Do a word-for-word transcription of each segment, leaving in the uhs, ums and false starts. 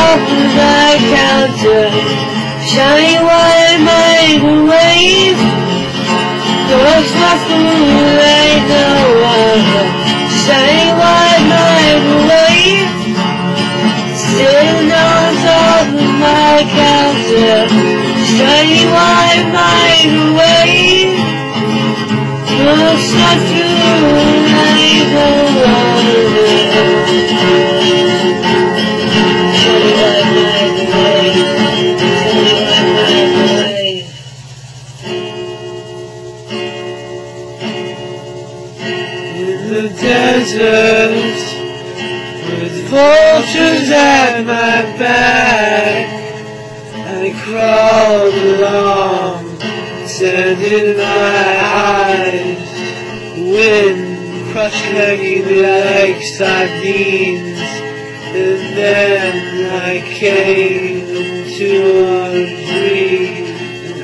off my counter, shiny white microwave. Looks like food ain't no wonder, shiny white microwave. Sitting on top of my counter, shiny white microwave. Looks like food ain't no wonder. In the desert, with vultures at my back, I crawled along, sand in my eyes, wind crushed me like sardines, and then I came into our dream, and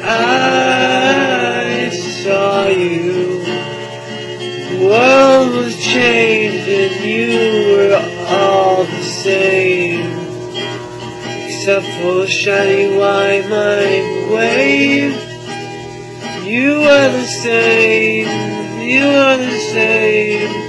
I saw you. The world was changed and you were all the same, except for a shiny white microwave. You were the same, you were the same.